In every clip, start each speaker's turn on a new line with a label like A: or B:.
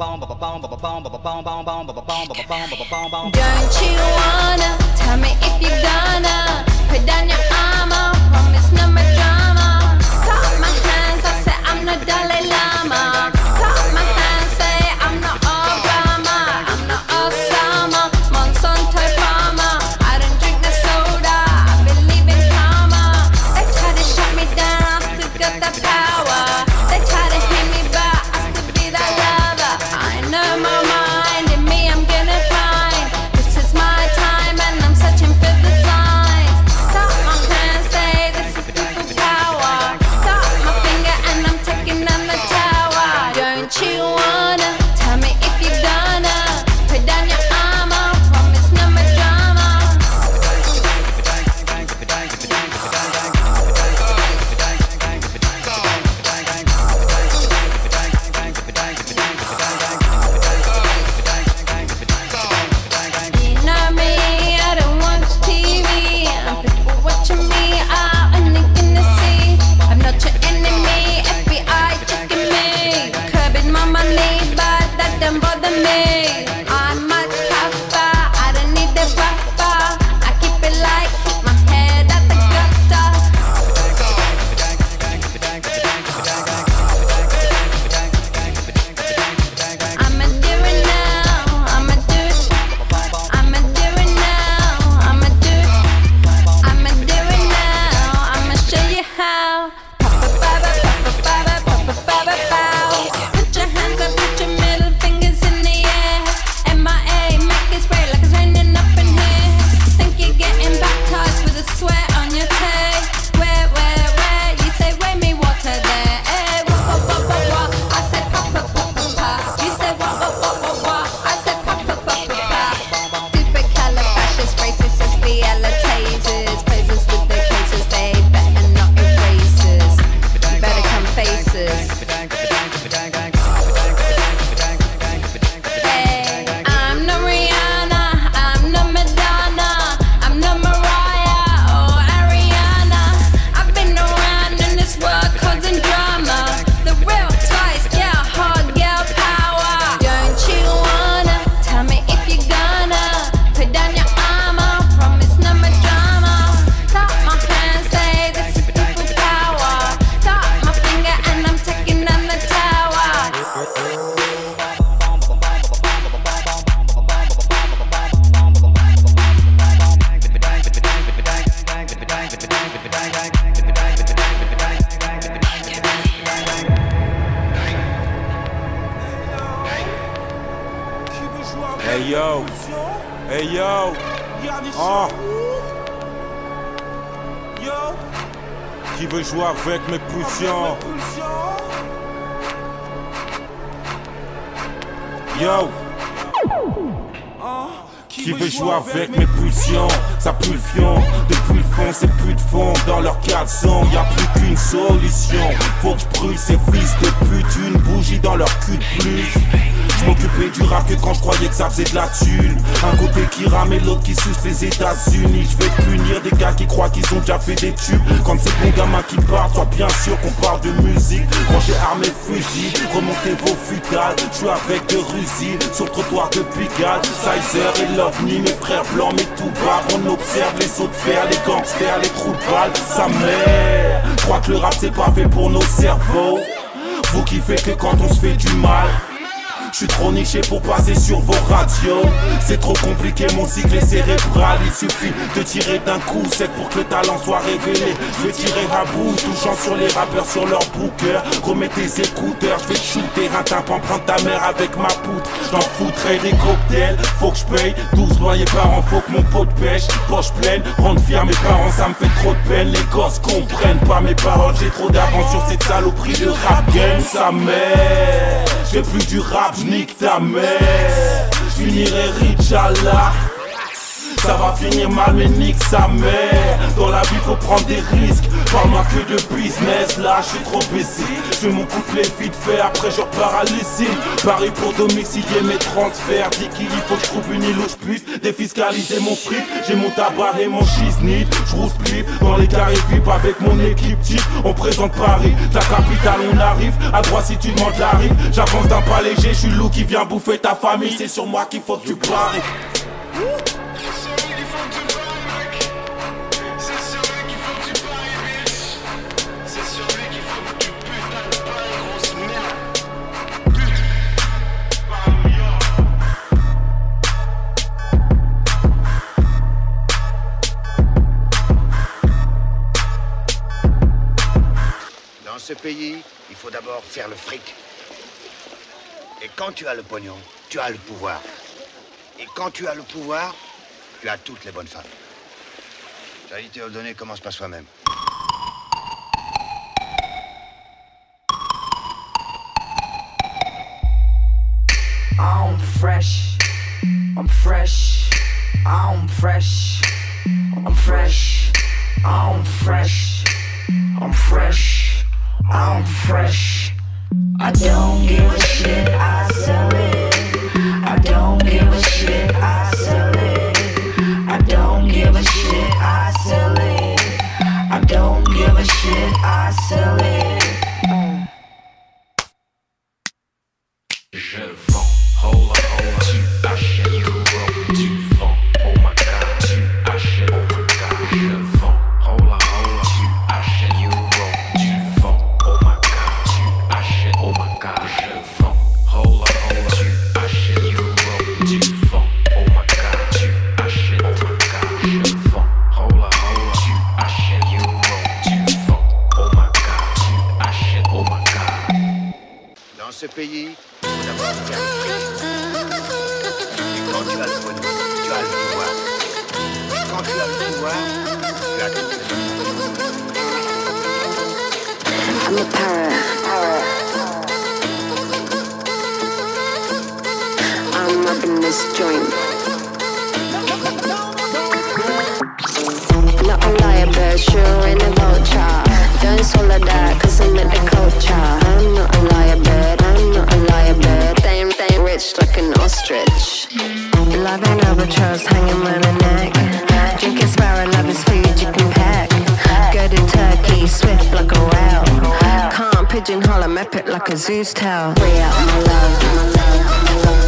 A: you wanna tell me if you're gonna put down your armor? Promise no more drama. Got my hands, I say I'm not Dalai Lama. Got my hands, say I'm not Obama. I'm not Osama, Monsanto farmer. I don't drink the soda, I believe in karma. They try to shut me down, I still got the power. They try to hit me back, I still be that lover. I know my mind, in me I'm gonna find. This is my time and I'm searching for the signs. Got my hands, say this is people power. Got my finger and I'm taking on the tower. Don't you wanna tell me if you're gonna put down your armor? Promise no more drama. You know me, I don't watch TV. People watching me out and they gonna see I'm not your enemy. FBI checking me, curbing my money, but that don't bother me. I'm much tougher, I don't need the buffer. I keep it light, keep my head at the gutter. I'ma do it now, I'ma do it. I'ma do it now, I'ma do it. I'ma do it now, I'ma show you how. Put your hands up, put your middle fingers in the air. MIA, make it spray like it's raining up in here. Think you're getting baptized with a sweat on your tail. Where, you say, weigh me water there. Eh, what, I said pa. You say what, I said pa. Supercalifragilisticexpialidocious, poses with the cases, they better not erase us. You better come face us. Hey, I'm no Rihanna, I'm no Madonna, I'm no Mariah or Ariana. I've been around in this world causing drama. The real spice, yeah, hard girl power. Don't you wanna tell me if you're gonna put down your armor? Promise no more drama. Got my hands, say this is people power. Got my finger and I'm taking on the tower.
B: Hey yo, hey yo, Qui veut jouer avec mes pulsions? Yo. Qui veut jouer avec mes pulsions? Ça pue le fion, depuis le fond c'est plus de fond. Dans leur caleçon, y'a plus qu'une solution. Faut que je brûle ces fils de pute, une bougie dans leur cul de plus. Je m'occupais du rap que quand je croyais que ça faisait de la thune. Un côté qui rame et l'autre qui suce les États-Unis. Je vais punir des gars qui croient qu'ils ont déjà fait des tubes. Quand c'est bon gamin qui parle, sois bien sûr qu'on parle de musique. Quand j'ai armé fusil, remontez vos futales. Je suis avec de Russie, sur le trottoir de Pigalle. Sizer et l'OVNI, mes frères blancs, mes tout bas. On observe les sauts de fer, les gangsters, les trous de balles. Sa mère, je crois que le rap c'est pas fait pour nos cerveaux. Vous qui faites que quand on se fait du mal. Je suis trop niché pour passer sur vos radios. C'est trop compliqué, mon cycle est cérébral. Il suffit de tirer d'un coup sec pour que le talent soit révélé. Je vais tirer à bout, touchant sur les rappeurs sur leur booker. Remets tes écouteurs, je vais te shooter un tympan, prendre ta mère avec ma poutre. J'en foutrais des cocktails, faut que je paye 12 loyers par an, faut que mon pot de pêche. Poche pleine, rendre fier mes parents, ça me fait trop de peine. Les gosses comprennent pas mes paroles, j'ai trop d'avance sur cette saloperie de rap game. Sa mère, je fais plus du rap, nique ta mère. Je finirai rich Allah. Ça va finir mal mais nique sa mère. Dans la vie faut prendre des risques. Parle-moi que de business, là je suis trop baissé. Je mon couplet vite fait, après je repars à l'essai. Paris pour domicilier mes transferts. Dis qu'il faut que je trouve une île où je puisse défiscaliser mon fric. J'ai mon tabac et mon shiznit. Je roule split dans les carrés VIP avec mon équipe type. On présente Paris, ta capitale on arrive. À droite si tu demandes la rive. J'avance d'un pas léger, je suis le loup qui vient bouffer ta famille. C'est sur moi qu'il faut que tu paries.
C: Dans ce pays, il faut d'abord faire le fric. Et quand tu as le pognon, tu as le pouvoir. Et quand tu as le pouvoir, tu as toutes les bonnes femmes. Charité ordonnée commence par soi-même.
D: I'm fresh, I'm fresh, I'm fresh, I'm fresh, I'm fresh, I'm fresh, I'm fresh. I don't give a shit, I sell it. I don't give a shit, I sell it. I don't give a shit, I sell it. I don't give a shit, I sell it.
E: Je vends, hola hola, tu achètes euro, tu vends, oh my god, tu achètes, oh my god, je vends, hola hola, tu achètes euro, tu vends, oh my god, tu achètes, oh my god, je vends, hola hola, tu achètes euro, tu vends, oh my god, tu achètes, oh my god, je vends, hola hola, tu achètes euro, tu vends, oh my god, tu achètes, oh my god.
C: Dans ce pays, il faut d'abord faire le fric. Et quand tu as le pognon, tu as le pouvoir. Et quand tu as le pouvoir, tu as toutes les bonnes femmes.
F: I'm a parrot. I'm rocking this joint. Not a liar, but sure ain't a vulture. Don't swallow that, cause I'm in the culture. I'm not a liar, but I'm not a liar, but staying rich like an ostrich. Love an albatross hanging round her neck. Drinking sparrow, love is food you can pack. Go to Turkey, swift like a whale. Can't pigeonhole, I'm epic like a Zeus tail. Free up my love, my love, my love.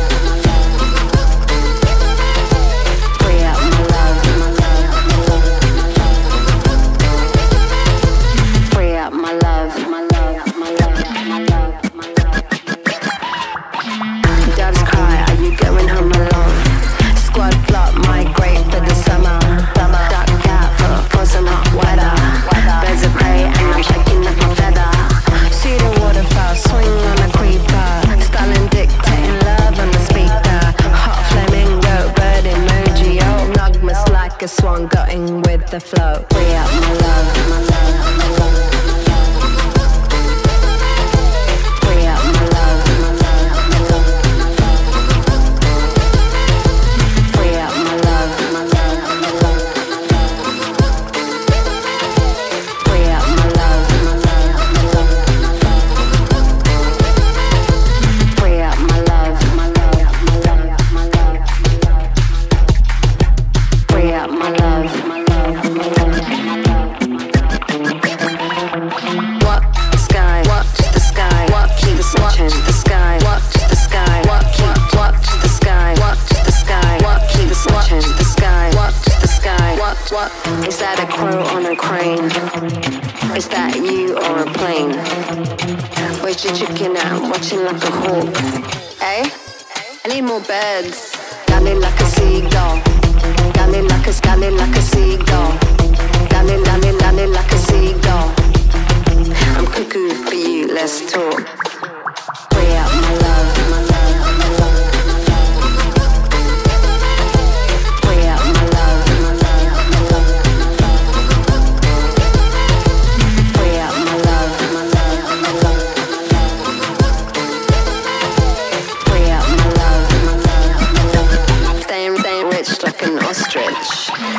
F: Free up my love, my love, my love. Free up my love, my love, my love, my love, my love. Doves cry, are you going home alone? Squad flop, migrate for the summer. Duck cat for some hot weather. Birds of prey and I'm shaking like my feather. See the waterfowl swing on a creeper. Styling dictating love on the speaker. Hot flamingo, bird emoji. Oh, nugmas like a swan going with the flow. Free up my love, my love, my love. Free up my love, my love, my love. Free up my love, my love, my love. Free up my love, my love, my love. Free up my love, my love, my love, my love. Free up my love, my love, my love, my love. Watch the sky, watch the sky, keep watching the sky, watch the sky, watch the sky, watch the sky, keep watching the sky, watch the sky, what? Is that a crow on a crane? Is that you or a plane? Where's your chicken at? I'm watching like a hawk. Eh? I need more birds. Landing like a seagull. Landing like a seagull. Landing like a seagull. I'm cuckoo for you, let's talk. Free up my love, my love, my love. Free up my love, my love, my love. Free up my love, my love, my love. Free up my love, my love, my love. Staying rich like an ostrich.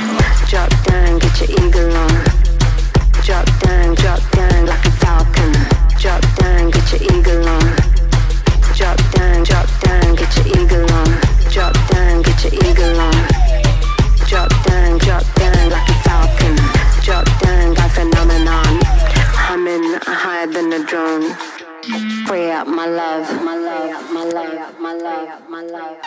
F: Drop down, get your eagle on. Drop down like a falcon. Drop down, get your eagle on. Drop down, get your eagle on. Drop down, get your eagle on. Drop down like a falcon. Drop down like phenomenon. Humming higher than a drone. Free up my love, my love, my love, my love, my love.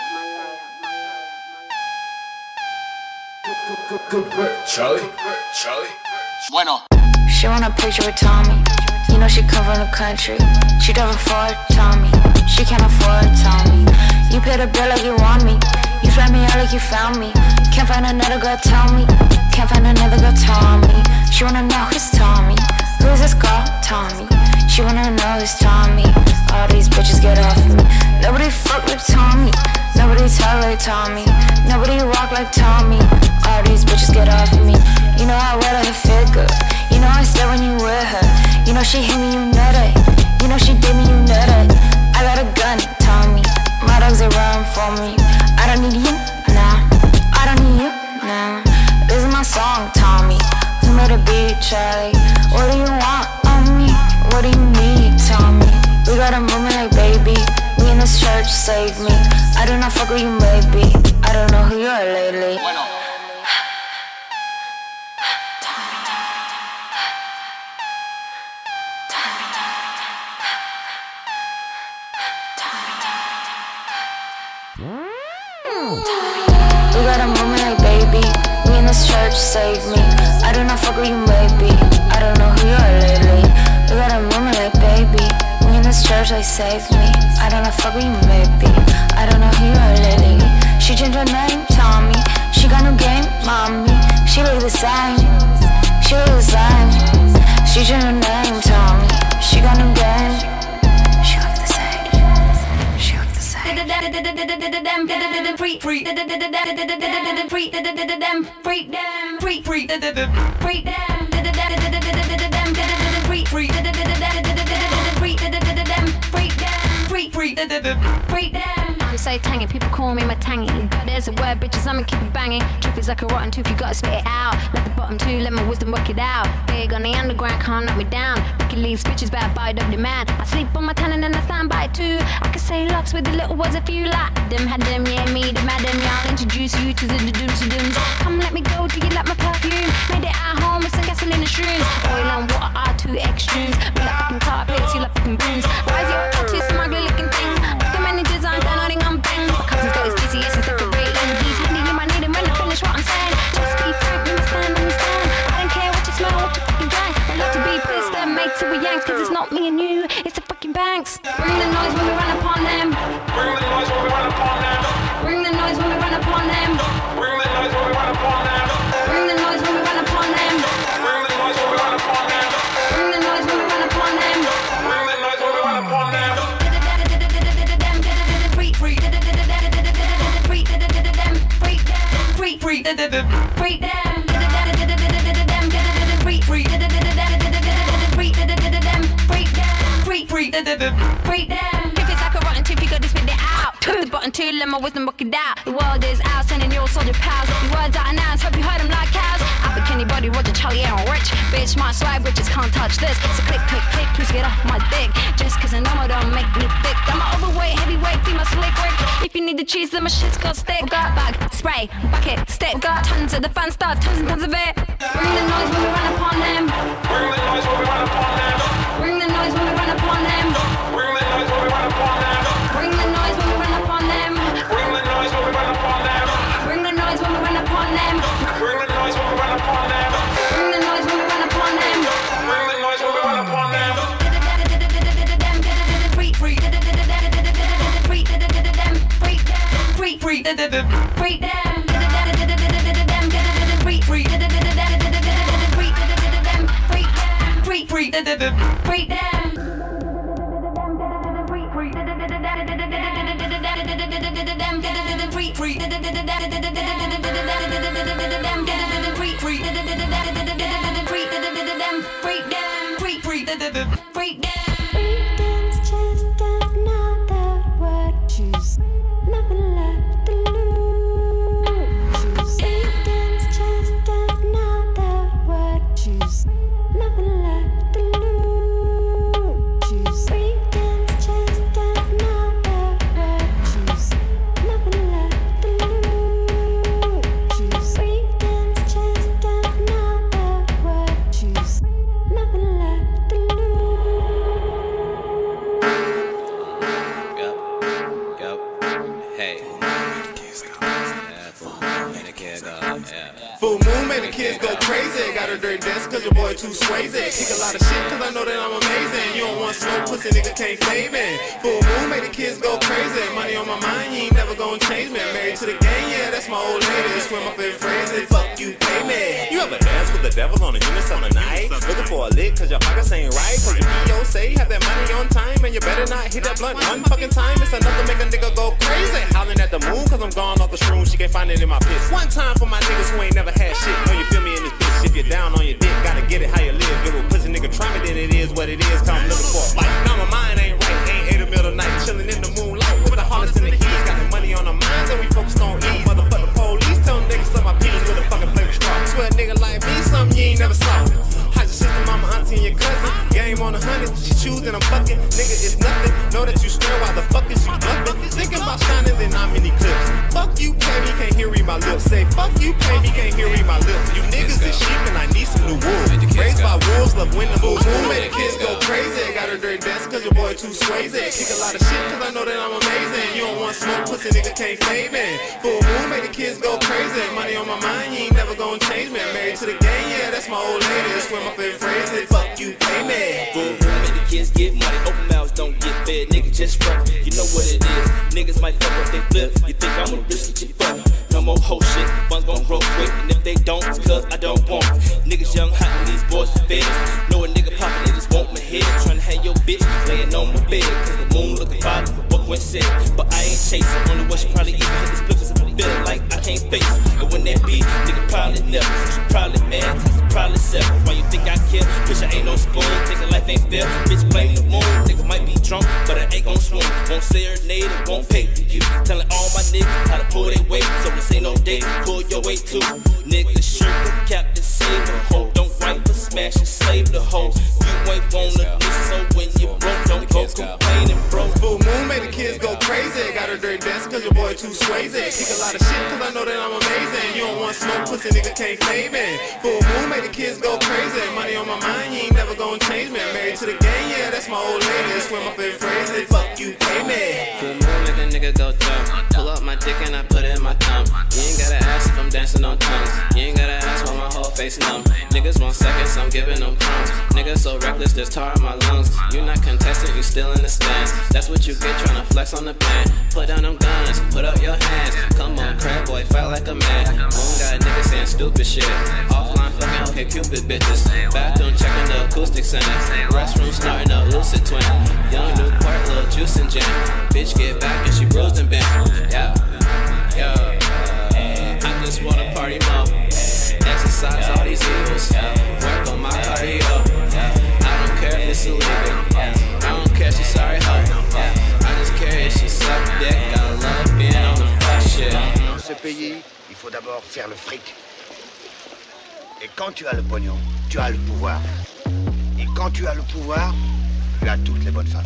E: Good work, Charlie.
G: Bueno.
H: She want a picture with Tommy. You know she come from the country. She never afford Tommy. She can't afford Tommy. You pay the bill like you want me. You fly me out like you found me. Can't find another girl, tell me. Can't find another girl, Tommy. She wanna know who's Tommy. Who's this girl, Tommy? She wanna know who's Tommy. All these bitches get off me. Nobody fuck like Tommy. Nobody talk like Tommy. Nobody walk like Tommy. All these bitches get off me. You know I wear her feel good. You know I stare when you with her. You know she hit me, you know that. You know she did me, you know that. I got a gun, Tommy. My dogs they run for me. I don't need you, nah. I don't need you, nah. This is my song, Tommy. Who made a beat, Charlie? What do you want on me? What do you need, Tommy? We got a movement like baby. We in this church, save me. I do not fuck with you, maybe. I don't know who you are lately.
G: Bueno.
H: We got a moment like baby. We in this church, save me. I do not fuck with you, maybe. I don't know who you are lately. We got a moment like baby. We in this church, like save me. I don't know fuck with you, maybe. I don't know who you are lately. She changed her name, Tommy. She got no game, mommy. She look the same. She look the same. She changed her name, Tommy. She got no game. She look the same. She look the same.
A: I'm so tangy, people call me my tangy. There's a word, bitches, I'ma keep it banging. Truth is like a rotten tooth, you gotta spit it out. Let the bottom two, let my wisdom work it out. Big on the underground, can't knock me down. Wicked leaves, bitches, better buy up the man. I sleep on my tan and then I stand by it too. I can say lots with the little words if you like them. Had them, yeah, me, the madam, yeah. I'll introduce you to the dooms and dooms. Come let me go, do you like my perfume? Made it at home with some gasoline and shrooms. Oil and water are two extremes. We like fucking carpets, you like fucking booms. Why is your two smugly looking things? Look at many designs, they're nodding on bang. My cousin's got his GCS, he's decorating. He's handy, you might need him when I finish what I'm saying. Just be frank, understand. I don't care what you smell, what you fucking drank. I love to be pissed and made to a yanks. Cause it's not me and you, it's the fucking banks. Bring the noise when we run upon them.
B: Bring the noise when we run upon them.
A: Bring the noise when we run upon them.
B: Bring the noise when we run upon them.
A: Bring the noise when we run upon them.
B: Bring the noise when we run upon them.
A: Bring the noise when we run upon them.
B: Bring the noise when we run upon them.
A: If it's like a rotten tooth, you gotta spit it out. Put the button to let my wisdom work it out. The world is out, sending your soldier pals. The words out and out, hope you heard them like cows. Albert Kenny, Buddy, Roger, Charlie, Aaron, Rich. Bitch, my swag, bitches can't touch this. So click, please get off my dick. Just cause I know I don't make me thick. I'm an overweight, heavyweight, female slick Rick. If you need the cheese, then my shit's got stick. Got bag, spray, bucket, stick. Got tons of the fun stuff, tons and tons of it. Bring the noise when we run upon them.
B: Bring the noise when we run upon them.
A: Bring the noise when we run upon them.
B: Bring the noise when we run upon them.
A: Bring the noise when we run upon them.
B: Bring the noise when we run upon them.
A: Bring the noise when we run upon them.
B: Bring the noise when we run upon them.
A: Bring the noise when we run upon them.
B: Bring the noise when we run upon them.
A: Freedom's just another word. Choose nothing left to lose. Freedom's just
I: Hey.
J: Full moon made the kids go crazy. Got her dirty dance cause your boy too swayzy. Kick a lot of shit cause I know that I'm amazing. You don't want smoke, pussy nigga can't claim it. Full moon made the kids go crazy. Money on my mind, you ain't never gonna change me. Married to the gang, yeah, that's my old lady. Swim up in phrases, fuck you, pay me. You ever dance with the devil on a human summer night? Looking for a lick cause your pockets ain't right. Cause your PO say you have that money on time. And you better not hit that blunt one fucking time. It's enough to make a nigga go crazy. Howling at the moon cause I'm gone off the shroom. She can't find it in my piss. One time for my niggas who ain't never had shit. Know you feel me in this bitch. If you're down on your dick, gotta get it how you live. Little pussy nigga try me, then it is what it is. Cause I'm looking for a fight. Now my mind ain't right. Ain't 8 a middle of night. Chilling in the moonlight with the harlots in the heat. Got the money on our minds and we focused on ease. Motherfuck the police. Tell niggas suck my penis with a fucking flavor straw. Swear a nigga like me, something you ain't never saw. How's your sister, mama, auntie, and your cousin? Game on 100, she choosing a bucket. Nigga, it's nothing. Know that you swear why the fuck is you bluffing? Thinking about shining, then I'm in clips. Fuck you, pay me, can't hear read my lips. Say, fuck you, pay me, can't hear read my lips. You niggas is sheep and I need some new wool. Raised by wolves, love win the bulls. Who made the kids go crazy? Got her dirty dance cause your boy too swayzy. Kick a lot of shit cause I know that I'm amazing. You don't want smoke, pussy nigga can't claim it. Full moon made the kids go crazy. Money on my mind, you ain't never gonna change me. Married to the gang, yeah, that's my old lady. Swim up in phrases, fuck you, pay me.
K: Full moon made the kids get money. Open mouths don't get fed, nigga just run. You know what it is. Niggas might fuck up they flip. You think I'm a risk with your fuck? No more whole shit. Funds gon' roll quick, and if they don't, it's cause I don't want it. Niggas young, hot, and these boys are fed. Know a nigga poppin', they just want my head. Tryna have your bitch laying on my bed. Cause the moon looking fine, what went said. But I ain't chasing. Wonder what she probably even hit this flippers. Feeling like I can't face it. And when that be, nigga probably never. She probably mad, probably separate. Why you think I care? Bitch, I ain't no spoon. Thinking life ain't fair. Bitch, blame the moon. Nigga might be drunk, but I ain't gon' swoon. Won't serenade and won't pay for you. Telling all my niggas how to pull their weight. So this ain't no date, pull your weight too. Nigga, shirt the captain, save the hoe. Don't write but smash and slave the hoe. You ain't wanna listen, so when you broke, don't go complaining, bro.
J: Full moon made the kids go crazy. Got her dirty dance cause your boy too swayzy. Kick a lot of shit cause I know that I'm amazing. You don't want smoke, pussy nigga can't claim it. Full moon made the kids go crazy. Money on my mind, you ain't never gonna change me. Married to the gang, yeah, that's my old lady. Swim up in phrases, fuck you, pay me.
I: Full moon make a nigga go dumb. Pull up my dick and I put it in my thumb. You ain't gotta ask if I'm dancing on tongues. You ain't gotta ask why my whole face numb. Niggas want seconds, I'm giving them crumbs. Niggas so reckless, just tar in my lungs. You not contesting, you still in the stands. That's what you get tryna flex on the band. Put down them guns, put up your hands. Come on, crab boy, fight like a man. Moon got a nigga saying stupid shit. Offline fucking okay Cupid bitches. Bathroom checking the acoustic center. Restroom starting a lucid twin. Young new part, little juice and jam. Bitch get back and she bruised and bent. Yeah, yo. I just wanna party more. Exercise all these evils. Work on my cardio. I don't care if it's illegal. I don't care if she's sorry hoe. I just care if she suck dick. Gotta love being on the fuck shit.
C: Dans ce pays, il faut d'abord faire le fric. Et quand tu as le pognon, tu as le pouvoir. Et quand tu as le pouvoir, tu as toutes les bonnes femmes.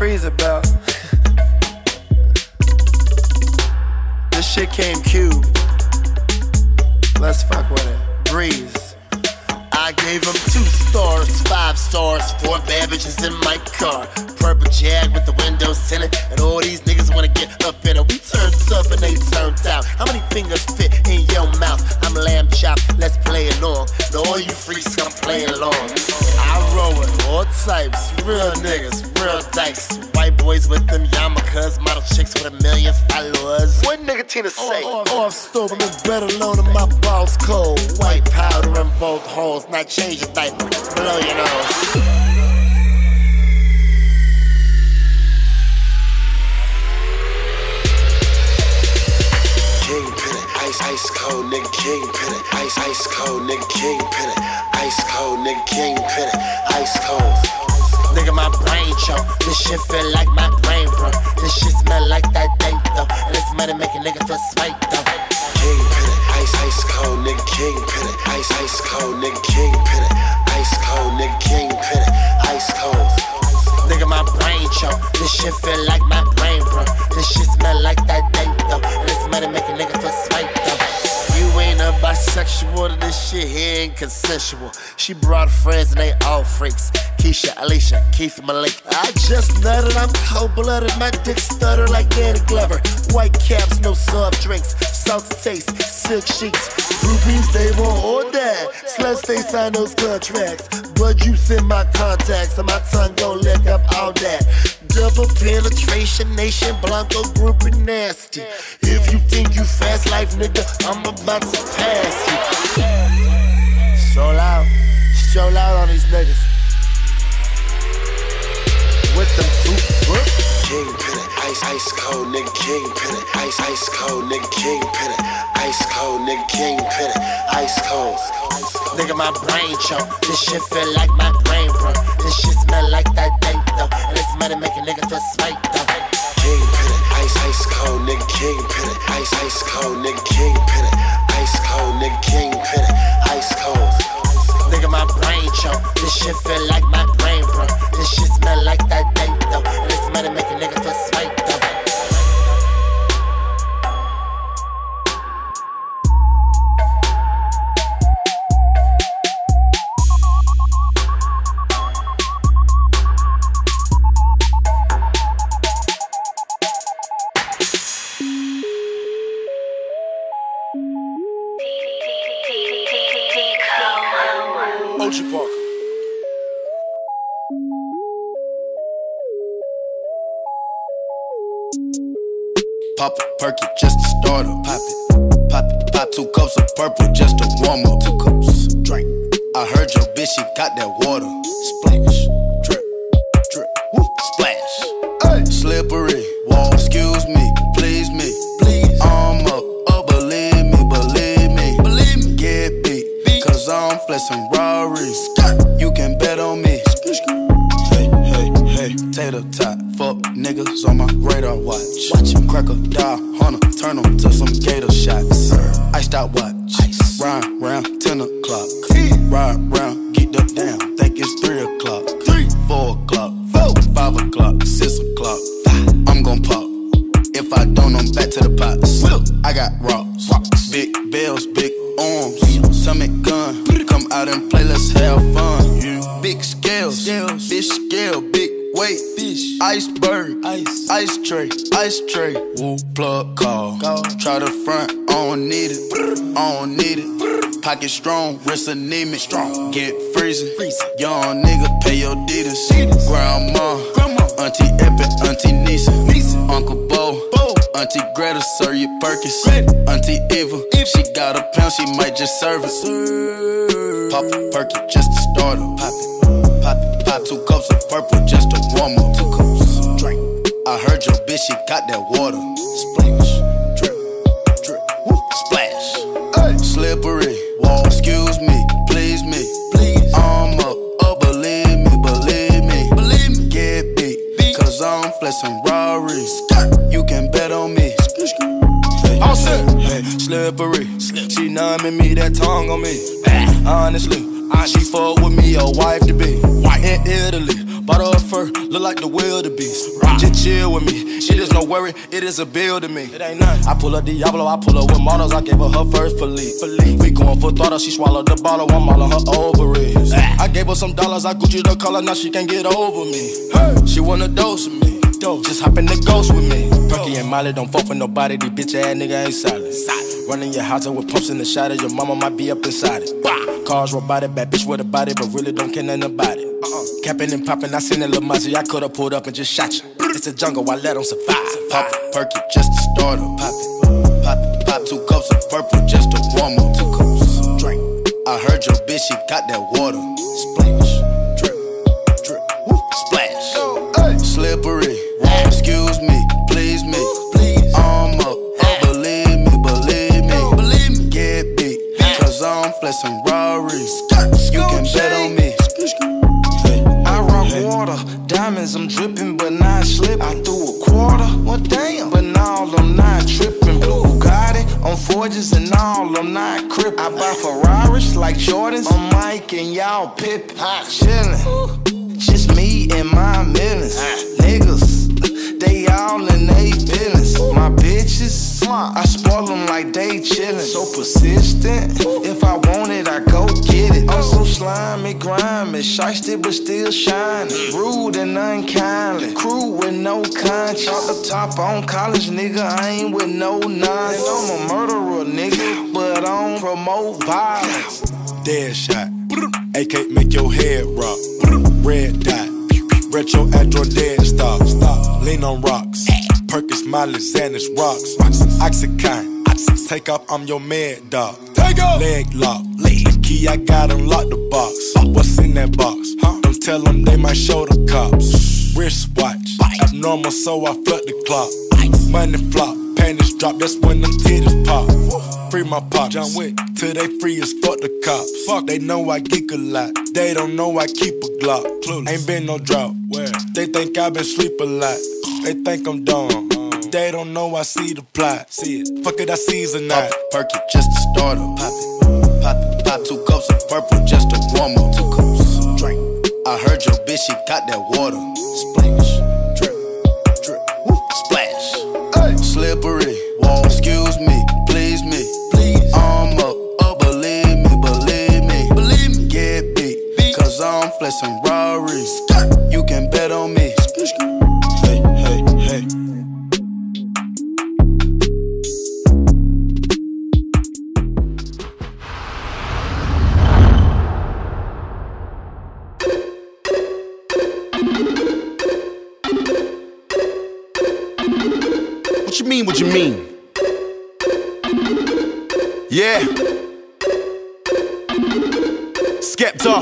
L: freezer belt. This shit came cube. Let's fuck with it. Breeze. I gave him 2 stars, 5 stars, 4 bad bitches in my car. Purple Jag with the windows tinted, and all these niggas wanna get up in it. We turned up and they turned out. How many fingers fit in your mouth? I'm lamb chop, let's play along. Now all you freaks come play along. I roll with all types, real niggas, real dice. White boys with them yarmulkes, model chicks with 1 million followers. What nigga Tina say? Off stove, I'm in bed alone and my balls cold. White powder in both holes, not change a diaper, blow your nose. Kingpin it, ice cold nigga kingpin it, ice cold nigga kingpin it, ice cold nigga kingpin it, ice cold. Nigga, my brain choke. This shit feel like my brain broke. This shit smell like that dank though, and this money make a nigga feel spiked though. Kingpin it, ice cold nigga kingpin it, ice cold nigga kingpin it, ice cold nigga kingpin it, ice cold. Nigga, my brain choke. This shit feel like my brain broke. This shit smell like that dank though, and this money make a nigga feel spiked though. You ain't a bisexual, this shit here ain't consensual. She brought friends and they all freaks. Keisha, Alicia, Keith, Malik. I just nutted, I'm cold-blooded. My dick stutter like Danny Glover. White caps, no soft drinks. Salty taste, silk sheets. Groupies, they want all that. Sluts, they sign those contracts. Blood juice in my contacts, and my tongue gon' lick up all that. Double penetration, nation, Blanco group and nasty. If you think you fast life, nigga, I'm about to pass you. So loud on these niggas. With them two kingpin it, ice cold nigga kingpin it, ice cold nigga kingpin it, ice cold nigga kingpin it, ice cold. Nigga, my brain choke. This shit feel like my brain broke. This shit smell like that dank though, and this money make a nigga feel spiked though. Kingpin it, ice cold nigga kingpin it, ice cold nigga kingpin it, ice cold nigga kingpin it, ice cold. Nigga, my brain choke. This shit feel like my brain broke. This shit smell like that dank though, and this money make a nigga feel spiked though.
M: Pop a perky just to start up. Pop it, pop 2 cups of purple just to warm up. 2 cups, drink. I heard your bitch, she got that water. Splash, drip, drip, woo, splash. Hey. Slippery, wall, excuse me, please me, please. I'm up, believe me, get beat, cause I'm flexing Rari. You can bet on me. Hey, tater tot, fuck niggas on my radar watch. Watch crocodile hunter, turn them to some gator shots. Iced out watch, ride round 10 o'clock. Ride round, get up down, think it's 3 o'clock. 4 o'clock, 5 o'clock, 6 o'clock. I'm gon' pop. If I don't, I'm back to the pots. I got rocks, big bells, big arms, stomach gun. Come out and play, let's have fun. Big scales, fish scale, big weight, fish, iceberg, ice tray, woo, plug call. Try the front, I don't need it, Pocket strong, wrist anemic, get freezing. Young nigga, pay your deeders. Grandma, Auntie Epic, Auntie Nisa, Uncle Bo, Auntie Greta, serve you Perkins. Auntie Eva, if she got a pound, she might just serve it. Pop a perky just to start up. Pop 2 cups of purple just to warm up. 2 cups, drink. I heard your bitch, she got that water. Splash, drip, drip, woo, splash. Hey. Slippery, wall, excuse me, please me, please. I'm up, believe me, get beat, cause I'm flexing Rari. You can bet on me.
N: All set. Hey, slippery, she numbing me, that tongue on me. Honestly, she fuck with me, a wife to be. In Italy, Bought her a fur, look like the wildebeest. Just chill with me, shit is no worry, it is a bill to me. It ain't nothing. I pull up Diablo, I pull up with models, I gave her her first Philippe. We going for throttle, she swallowed the bottle, I'm all on her ovaries. I gave her some dollars, I Gucci the color, now she can't get over me. She wanna dose with me, just hop in the ghost with me. Perky and Molly don't fuck with nobody, these bitch ass nigga ain't solid. Running your house with pumps in the shadow, your mama might be up inside it. Cars robotic, bad bitch with a body, but really don't care nothing about it. Capping and popping, I seen that little Mozzie, I could've pulled up and just shot you. It's a jungle, I let them survive. Pop it, perky, just to start up. Pop it, pop it, pop 2 cups of purple just to warm up. 2 cups, drink. I heard your bitch, she got that water. Splash, drip, drip, woo, splash. Hey. Slippery, excuse me, please me. Arm up, believe me. Get beat, cause I'm flexing Rarries. You can bet on me. I rock water, diamonds, I'm dripping, but not slipping. I threw a quarter, well damn, but now I'm not tripping. Blue Bugatti on Forges and all, I'm not crippin'. I buy Ferraris like Jordans, I'm Mike and y'all Pippin'. Chillin', just me and my millions. Niggas, they all in they feelings. My bitches, I spoil them like they chillin'. So persistent, if I want it, I go get it. I'm so slimy, grimy, shiesty but still shining. Rude and unkindly, crew with no conscience. Off the top on college, nigga, I ain't with no nonsense. I'm a murderer, nigga, but I don't promote violence.
O: Dead shot, AK make your head rock. Red dot, retro Android dead stop. Lean on rocks, Perkins, Molly, Xanax, rocks. Oxycontin, take off, I'm your mad dog. Take off. Leg lock, the key I got unlock the box. What's in that box? Don't tell them they might show the cops. Wristwatch, abnormal so I flood the clock. Money flop, panties drop, that's when them titties pop. Free my pops, John Wick, till they free as fuck the cops. Fuck, they know I geek a lot, they don't know I keep a Glock. Ain't been no drought, where? They think I been sleep a lot, they think I'm dumb. They don't know I see the plot. See it, fuck it, I season that. Pop it, perky, just to start up. Pop it, pop it, pop 2 cups of purple just to warm up. 2 cups, drink. I heard your bitch, she got that water. Splash, drip, drip, woo, splash. Hey. Slippery, wall, excuse me, please me. Arm up, believe me. Get beat, cause I'm flexing Rarries. You can bet on me. Hey, hey, hey.
P: What you mean? Yeah. Skepta.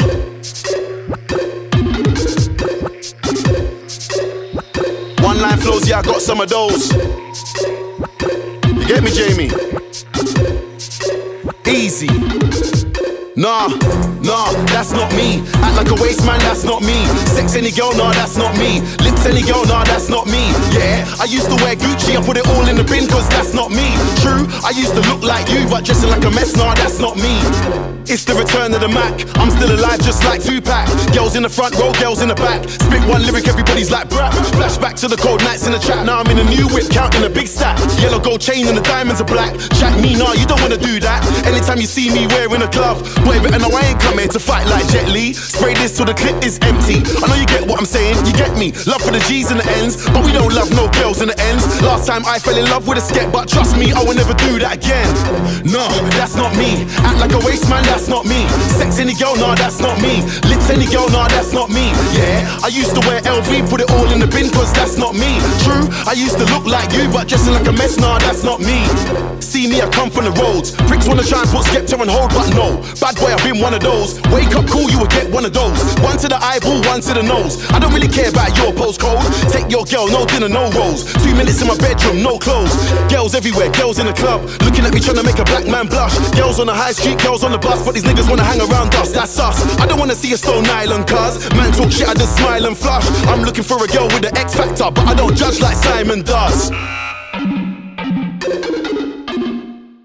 P: One-line flows, yeah, I got some of those. You get me, Jamie? Easy. Nah, that's not me. Act like a waste man, that's not me. Sex any girl, nah, that's not me. Lips any girl, nah, that's not me. Yeah, I used to wear Gucci, I put it all in the bin, cause that's not me. True, I used to look like you, but dressing like a mess, nah, that's not me. It's the return of the Mac, I'm still alive just like Tupac. Girls in the front row, girls in the back. Spit one lyric, everybody's like brap. Flashback to the cold nights in the trap. Now I'm in a new whip, counting a big stack. Yellow gold chain and the diamonds are black. Jack me, nah, you don't wanna do that. Anytime you see me wearing a glove, boy, better know I ain't come here to fight like Jet Li. Spray this till the clip is empty. I know you get what I'm saying, you get me. Love for the G's and the N's, but we don't love no girls in the ends. Last time I fell in love with a sket, but trust me, I will never do that again. No, that's not me. Act like a waste man, that's not me. Sex any girl, nah, that's not me. Lips any girl, nah, that's not me. Yeah, I used to wear LV, put it all in the bin, cause that's not me. True, I used to look like you, but dressing like a mess, nah, that's not me. See me, I come from the roads. Pricks wanna try and put Skepta on hold, but no. Bad boy, I've been one of those. Wake up cool, you will get one of those. One to the eyeball, one to the nose. I don't really care about your postcode. Take your girl, no dinner, no rolls. 2 minutes in my bedroom, no clothes. Girls everywhere, girls in the club, looking at me trying to make a black man blush. Girls on the high street, girls on the bus, but these niggas wanna hang around us, that's us. I don't wanna see a Stone Island cuz man talk shit, I just smile and flush. I'm looking for a girl with the X factor, but I don't judge like Simon does.
Q: From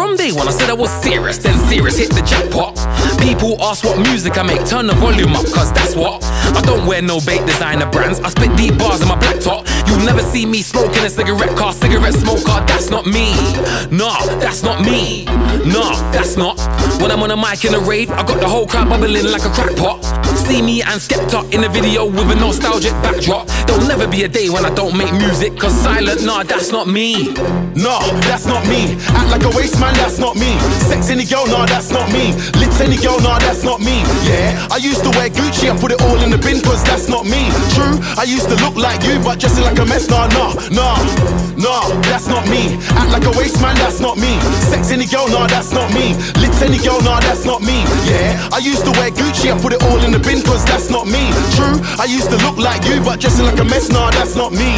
Q: From day one I said I was serious, then serious hit the jackpot. People ask what music I make, turn the volume up, cause that's what. I don't wear no bait designer brands, I spit deep bars in my black top. You'll never see me smoking a cigarette car, cigarette smoker, that's not me. Nah, that's not me. Nah, that's not. When I'm on a mic in a rave, I got the whole crowd bubbling like a crack pot. See me and Skepta in the video with a nostalgic backdrop. There'll never be a day when I don't make music, cause silent, nah, that's not me.
P: Nah, that's not me. Act like a waste man, that's not me. Sex any girl, nah, that's not me. Lips any girl, nah, that's not me. Yeah, I used to wear Gucci and put it all in the bin, cause that's not me. True, I used to look like you, but dressing like a mess, nah, that's not me. Act like a waste man, that's not me. Sex any girl, nah, that's not me. Lips any girl, nah, that's not me. Yeah, I used to wear Gucci and put it all in the bin, cause that's not me. True, I used to look like you, but dressing like a mess, nah, that's not me.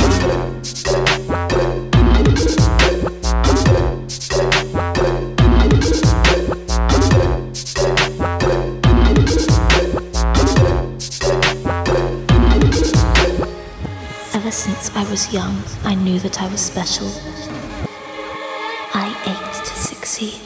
R: Ever since I was young, I knew that I was special. I aimed to succeed,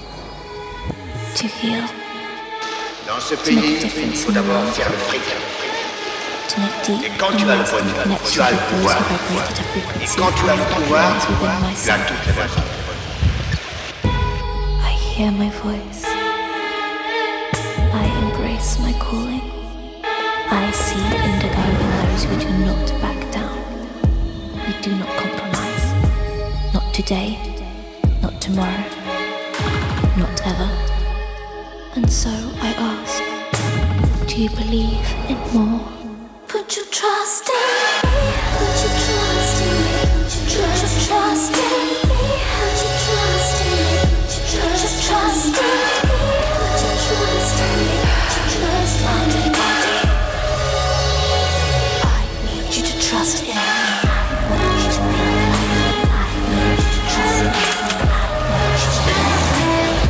R: to heal.
C: Dans ce pays, il faut d'abord faire le fric. Et quand tu as le pognon, tu as le pouvoir. Et quand tu as le pouvoir, tu as toutes les bonnes femmes.
R: I hear my voice. I embrace my calling. I see indigo in those who do not back down. We do not compromise. Not today, not tomorrow, not ever. And so I ask, do you believe in more? Put your trust in me. Put your trust in me. Put your trust in me. Put your trust in me. Put your trust in me. Put your trust in me. Put your trust on your body. I need you to trust in me. I want you to feel like me. I need you to trust me. I want you to feel like me.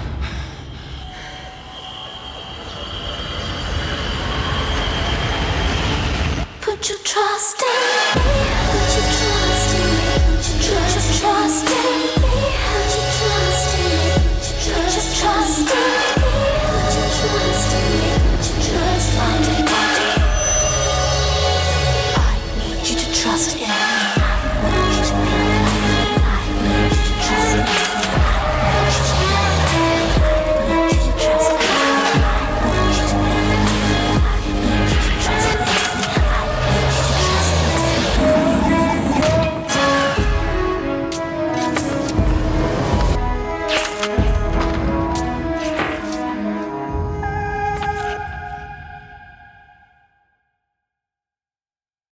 R: Put your trust in me. Put your trust in me. Put your trust in me. Put your trust in me. Put your trust in me. Put your trust in me. Put your trust on your body. I need you to trust in me.